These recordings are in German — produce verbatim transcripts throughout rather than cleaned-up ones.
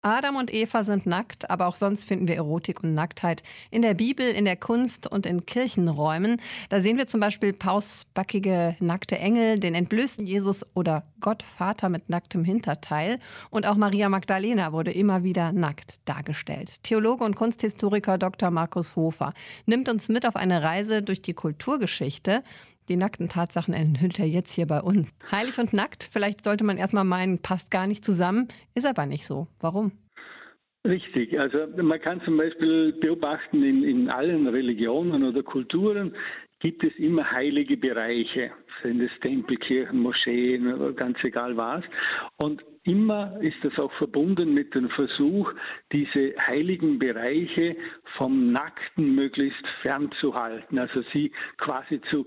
Adam und Eva sind nackt, aber auch sonst finden wir Erotik und Nacktheit in der Bibel, in der Kunst und in Kirchenräumen. Da sehen wir zum Beispiel pausbackige nackte Engel, den entblößten Jesus oder Gott Vater mit nacktem Hinterteil. Und auch Maria Magdalena wurde immer wieder nackt dargestellt. Theologe und Kunsthistoriker Doktor Markus Hofer nimmt uns mit auf eine Reise durch die Kulturgeschichte. Die nackten Tatsachen enthüllt er jetzt hier bei uns. Heilig und nackt, vielleicht sollte man erstmal meinen, passt gar nicht zusammen, ist aber nicht so. Warum? Richtig, also man kann zum Beispiel beobachten, in, in allen Religionen oder Kulturen gibt es immer heilige Bereiche, sind es Tempel, Kirchen, Moscheen oder ganz egal was. Und immer ist das auch verbunden mit dem Versuch, diese heiligen Bereiche vom Nackten möglichst fernzuhalten, also sie quasi zu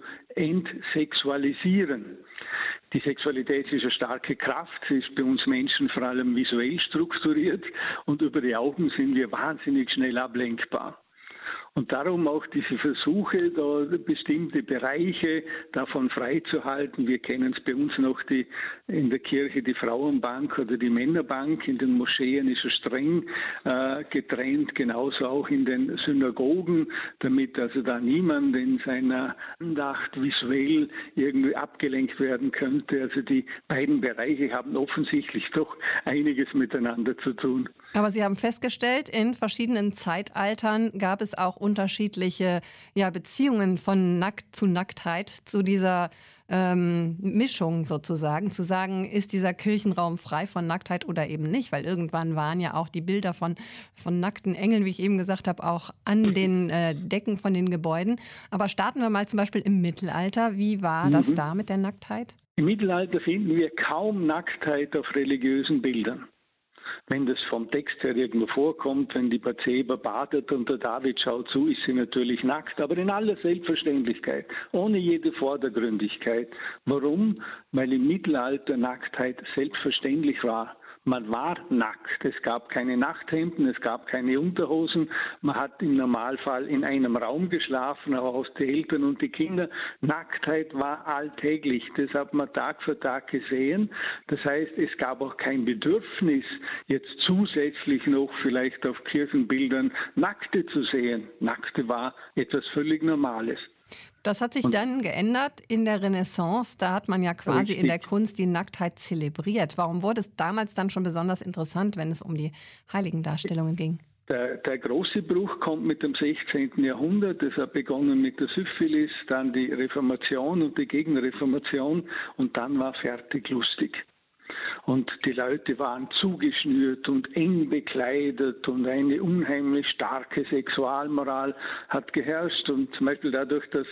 entsexualisieren. Die Sexualität ist eine starke Kraft, sie ist bei uns Menschen vor allem visuell strukturiert und über die Augen sind wir wahnsinnig schnell ablenkbar. Und darum auch diese Versuche, da bestimmte Bereiche davon freizuhalten. Wir kennen es bei uns noch die, in der Kirche die Frauenbank oder die Männerbank. In den Moscheen ist es streng äh, getrennt, genauso auch in den Synagogen, damit also da niemand in seiner Andacht visuell irgendwie abgelenkt werden könnte. Also die beiden Bereiche haben offensichtlich doch einiges miteinander zu tun. Aber Sie haben festgestellt, in verschiedenen Zeitaltern gab es auch unterschiedliche ja, Beziehungen von Nackt zu Nacktheit, zu dieser ähm, Mischung sozusagen, zu sagen, ist dieser Kirchenraum frei von Nacktheit oder eben nicht, weil irgendwann waren ja auch die Bilder von, von nackten Engeln, wie ich eben gesagt habe, auch an den äh, Decken von den Gebäuden. Aber starten wir mal zum Beispiel im Mittelalter. Wie war das Mhm. da mit der Nacktheit? Im Mittelalter finden wir kaum Nacktheit auf religiösen Bildern. Wenn das vom Text her irgendwo vorkommt, wenn die Bathseba badet und der David schaut zu, ist sie natürlich nackt, aber in aller Selbstverständlichkeit, ohne jede Vordergründigkeit. Warum? Weil im Mittelalter Nacktheit selbstverständlich war. Man war nackt. Es gab keine Nachthemden, es gab keine Unterhosen. Man hat im Normalfall in einem Raum geschlafen, auch aus die Eltern und die Kinder. Nacktheit war alltäglich. Das hat man Tag für Tag gesehen. Das heißt, es gab auch kein Bedürfnis, jetzt zusätzlich noch vielleicht auf Kirchenbildern Nackte zu sehen. Nackte war etwas völlig Normales. Das hat sich Und dann geändert in der Renaissance. Da hat man ja quasi in der richtig. Kunst die Nacktheit zelebriert. Warum wurde es damals dann schon besonders interessant, wenn es um die Heiligendarstellungen ging? Der, der große Bruch kommt mit dem sechzehnten. Jahrhundert. Das hat begonnen mit der Syphilis, dann die Reformation und die Gegenreformation und dann war fertig lustig. Und die Leute waren zugeschnürt und eng bekleidet und eine unheimlich starke Sexualmoral hat geherrscht. Und zum Beispiel dadurch, dass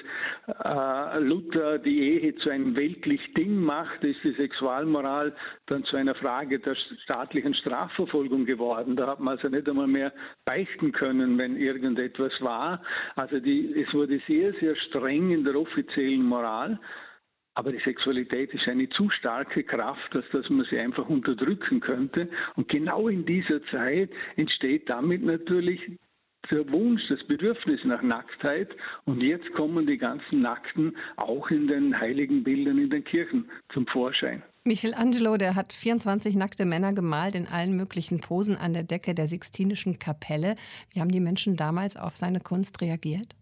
äh, Luther die Ehe zu einem weltlichen Ding macht, ist die Sexualmoral dann zu einer Frage der staatlichen Strafverfolgung geworden. Da hat man also nicht einmal mehr beichten können, wenn irgendetwas war. Also die, es wurde sehr, sehr streng in der offiziellen Moral. Aber die Sexualität ist eine zu starke Kraft, als dass man sie einfach unterdrücken könnte. Und genau in dieser Zeit entsteht damit natürlich der Wunsch, das Bedürfnis nach Nacktheit. Und jetzt kommen die ganzen Nackten auch in den heiligen Bildern in den Kirchen zum Vorschein. Michelangelo, der hat vierundzwanzig nackte Männer gemalt in allen möglichen Posen an der Decke der Sixtinischen Kapelle. Wie haben die Menschen damals auf seine Kunst reagiert?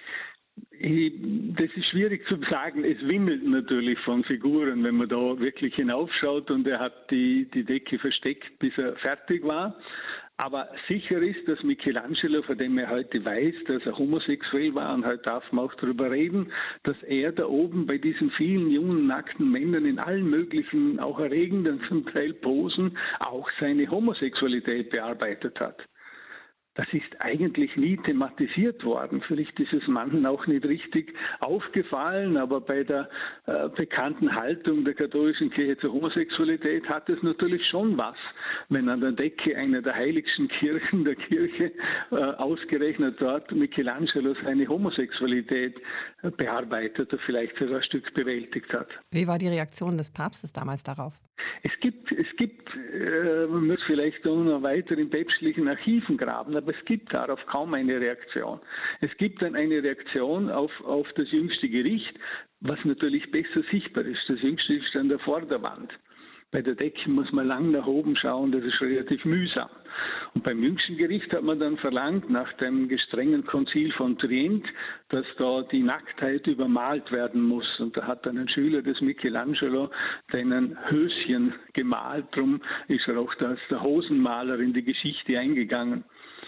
Das ist schwierig zu sagen. Es wimmelt natürlich von Figuren, wenn man da wirklich hinaufschaut und er hat die, die Decke versteckt, bis er fertig war. Aber sicher ist, dass Michelangelo, von dem er heute weiß, dass er homosexuell war, und heute darf man auch darüber reden, dass er da oben bei diesen vielen jungen, nackten Männern in allen möglichen, auch erregenden zum Teil Posen, auch seine Homosexualität bearbeitet hat. Das ist eigentlich nie thematisiert worden. Vielleicht ist es manchen auch nicht richtig aufgefallen, aber bei der äh, bekannten Haltung der katholischen Kirche zur Homosexualität hat es natürlich schon was, wenn an der Decke einer der heiligsten Kirchen der Kirche äh, ausgerechnet dort Michelangelo seine Homosexualität äh, bearbeitet oder vielleicht sogar ein Stück bewältigt hat. Wie war die Reaktion des Papstes damals darauf? Es gibt, es gibt, äh, man muss vielleicht noch weiter in päpstlichen Archiven graben, aber es gibt darauf kaum eine Reaktion. Es gibt dann eine Reaktion auf, auf das jüngste Gericht, was natürlich besser sichtbar ist. Das jüngste ist an der Vorderwand. Bei der Decke muss man lang nach oben schauen, das ist relativ mühsam. Und beim jüngsten Gericht hat man dann verlangt, nach dem gestrengen Konzil von Trient, dass da die Nacktheit übermalt werden muss. Und da hat dann ein Schüler des Michelangelo seinen Höschen gemalt, darum ist er auch als der Hosenmaler in die Geschichte eingegangen.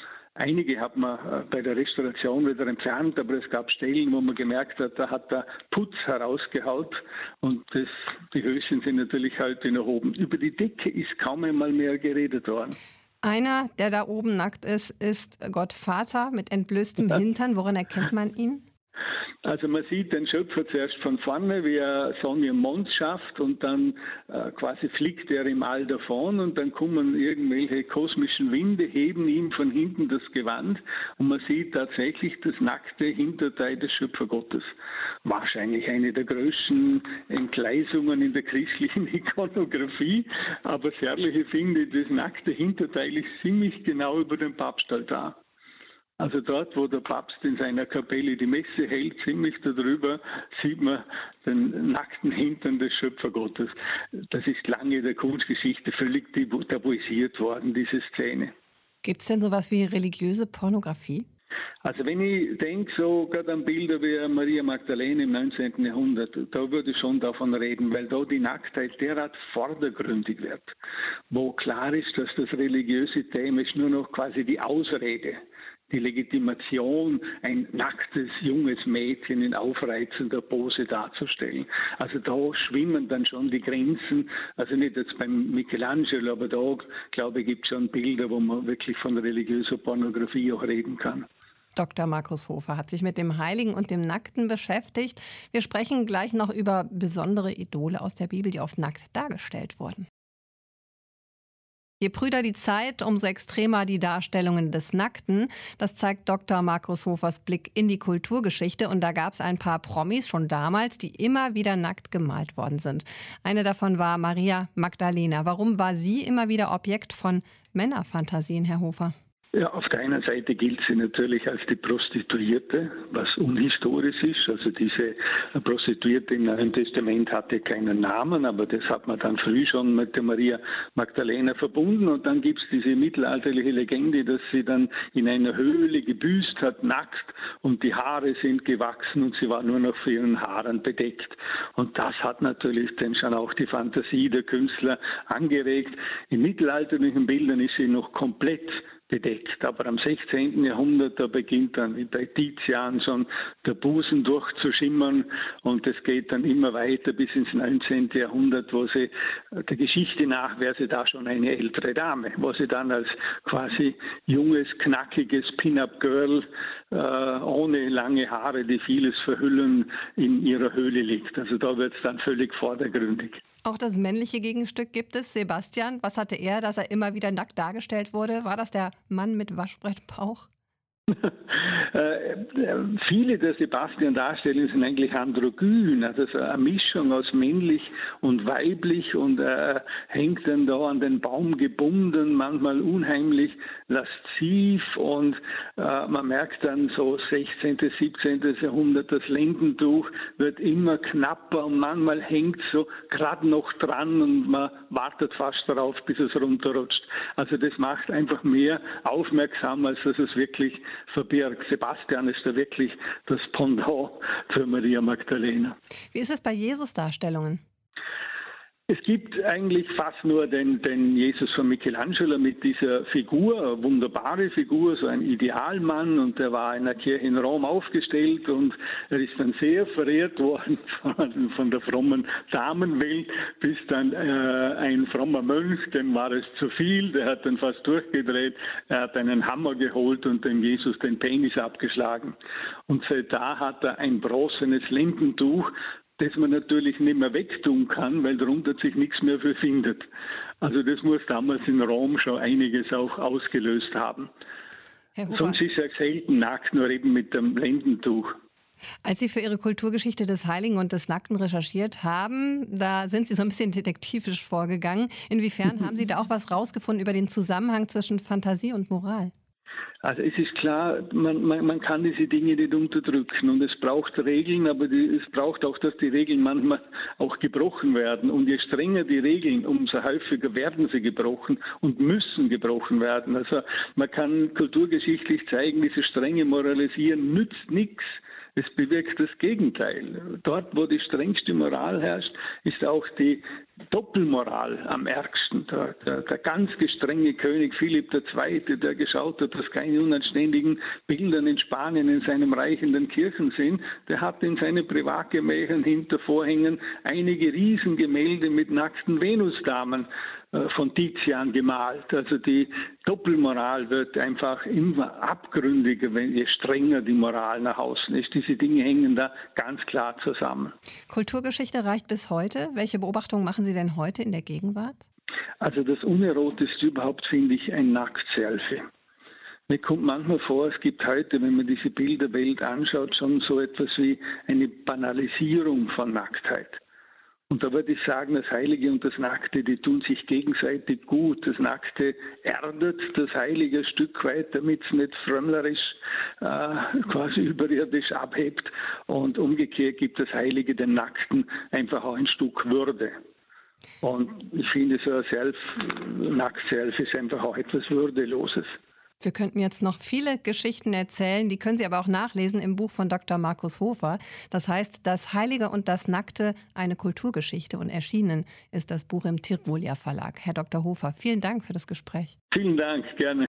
Einige hat man bei der Restauration wieder entfernt, aber es gab Stellen, wo man gemerkt hat, da hat der Putz herausgehaut und das, die Höschen sind natürlich heute noch oben. Über die Decke ist kaum einmal mehr geredet worden. Einer, der da oben nackt ist, ist Gott Vater mit entblößtem Hintern. Woran erkennt man ihn? Also man sieht den Schöpfer zuerst von vorne, wie er Sonne und Mond schafft und dann äh, quasi fliegt er im All davon und dann kommen irgendwelche kosmischen Winde, heben ihm von hinten das Gewand und man sieht tatsächlich das nackte Hinterteil des Schöpfergottes. Wahrscheinlich eine der größten Entgleisungen in der christlichen Ikonografie, aber das Herrliche finde ich, das nackte Hinterteil ist ziemlich genau über dem Papstaltar. Also dort, wo der Papst in seiner Kapelle die Messe hält, ziemlich darüber sieht man den nackten Hintern des Schöpfergottes. Das ist lange der Kunstgeschichte völlig tabuisiert worden, diese Szene. Gibt es denn sowas wie religiöse Pornografie? Also wenn ich denke, so gerade an Bilder wie Maria Magdalena im neunzehnten Jahrhundert, da würde ich schon davon reden, weil da die Nacktheit derart vordergründig wird, wo klar ist, dass das religiöse Thema ist nur noch quasi die Ausrede. Die Legitimation, ein nacktes, junges Mädchen in aufreizender Pose darzustellen. Also da schwimmen dann schon die Grenzen, also nicht jetzt beim Michelangelo, aber da, glaube ich, gibt es schon Bilder, wo man wirklich von religiöser Pornografie auch reden kann. Doktor Markus Hofer hat sich mit dem Heiligen und dem Nackten beschäftigt. Wir sprechen gleich noch über besondere Idole aus der Bibel, die oft nackt dargestellt wurden. Je prüder die Zeit, umso extremer die Darstellungen des Nackten. Das zeigt Doktor Markus Hofers Blick in die Kulturgeschichte. Und da gab es ein paar Promis schon damals, die immer wieder nackt gemalt worden sind. Eine davon war Maria Magdalena. Warum war sie immer wieder Objekt von Männerfantasien, Herr Hofer? Ja, auf der einen Seite gilt sie natürlich als die Prostituierte, was unhistorisch ist. Also diese Prostituierte im Neuen Testament hatte keinen Namen, aber das hat man dann früh schon mit der Maria Magdalena verbunden. Und dann gibt es diese mittelalterliche Legende, dass sie dann in einer Höhle gebüßt hat, nackt, und die Haare sind gewachsen und sie war nur noch für ihren Haaren bedeckt. Und das hat natürlich dann schon auch die Fantasie der Künstler angeregt. In mittelalterlichen Bildern ist sie noch komplett bedeckt. Aber am sechzehnten Jahrhundert, da beginnt dann wie bei Tizian schon der Busen durchzuschimmern und es geht dann immer weiter bis ins neunzehnten Jahrhundert, wo sie der Geschichte nach wäre sie da schon eine ältere Dame, wo sie dann als quasi junges, knackiges Pin-Up-Girl äh, ohne lange Haare, die vieles verhüllen, in ihrer Höhle liegt. Also da wird es dann völlig vordergründig. Auch das männliche Gegenstück gibt es. Sebastian, was hatte er, dass er immer wieder nackt dargestellt wurde? War das der Mann mit Waschbrettbauch? äh, viele der Sebastian-Darstellungen sind eigentlich androgyn, also eine Mischung aus männlich und weiblich und äh, hängt dann da an den Baum gebunden, manchmal unheimlich lasziv und äh, man merkt dann so sechzehnten, siebzehnten Jahrhundert, das Lendentuch wird immer knapper und manchmal hängt so gerade noch dran und man wartet fast darauf, bis es runterrutscht. Also das macht einfach mehr aufmerksam, als dass es wirklich verbirgt. Sebastian ist da wirklich das Pendant für Maria Magdalena. Wie ist es bei Jesus-Darstellungen? Es gibt eigentlich fast nur den, den Jesus von Michelangelo mit dieser Figur, eine wunderbare Figur, so ein Idealmann, und der war in der Kirche in Rom aufgestellt und er ist dann sehr verehrt worden von, von der frommen Damenwelt, bis dann äh, ein frommer Mönch, dem war es zu viel, der hat dann fast durchgedreht, er hat einen Hammer geholt und dem Jesus den Penis abgeschlagen. Und seit da hat er ein bronzenes Lendentuch, das man natürlich nicht mehr wegtun kann, weil darunter sich nichts mehr für findet. Also das muss damals in Rom schon einiges auch ausgelöst haben. Sonst ist er selten nackt, nur eben mit dem Lendentuch. Als Sie für Ihre Kulturgeschichte des Heiligen und des Nackten recherchiert haben, da sind Sie so ein bisschen detektivisch vorgegangen. Inwiefern haben Sie da auch was rausgefunden über den Zusammenhang zwischen Fantasie und Moral? Also es ist klar, man, man, man kann diese Dinge nicht unterdrücken und es braucht Regeln, aber die, es braucht auch, dass die Regeln manchmal auch gebrochen werden. Und je strenger die Regeln, umso häufiger werden sie gebrochen und müssen gebrochen werden. Also man kann kulturgeschichtlich zeigen, dieses strenge Moralisieren nützt nichts. Es bewirkt das Gegenteil. Dort, wo die strengste Moral herrscht, ist auch die Doppelmoral am ärgsten. Der, der, der ganz gestrenge König Philipp der Zweite, der geschaut hat, dass keine unanständigen Bildern in Spanien in seinem Reich in den Kirchen sind, der hat in seine Privatgemächern hinter Vorhängen einige Riesengemälde mit nackten Venusdamen von Tizian gemalt. Also die Doppelmoral wird einfach immer abgründiger, wenn je strenger die Moral nach außen ist. Diese Dinge hängen da ganz klar zusammen. Kulturgeschichte reicht bis heute. Welche Beobachtungen machen Sie denn heute in der Gegenwart? Also das Unerotischste überhaupt finde ich ein Nackt-Selfie. Mir kommt manchmal vor, es gibt heute, wenn man diese Bilderwelt anschaut, schon so etwas wie eine Banalisierung von Nacktheit. Und da würde ich sagen, das Heilige und das Nackte, die tun sich gegenseitig gut. Das Nackte erdet das Heilige ein Stück weit, damit es nicht frömmlerisch, äh, quasi überirdisch abhebt. Und umgekehrt gibt das Heilige den Nackten einfach auch ein Stück Würde. Und ich finde, so ein Self, Nackt-Self ist einfach auch etwas Würdeloses. Wir könnten jetzt noch viele Geschichten erzählen, die können Sie aber auch nachlesen im Buch von Doktor Markus Hofer. Das heißt, Das Heilige und das Nackte, eine Kulturgeschichte. Und erschienen ist das Buch im Tirvolia Verlag. Herr Doktor Hofer, vielen Dank für das Gespräch. Vielen Dank, gerne.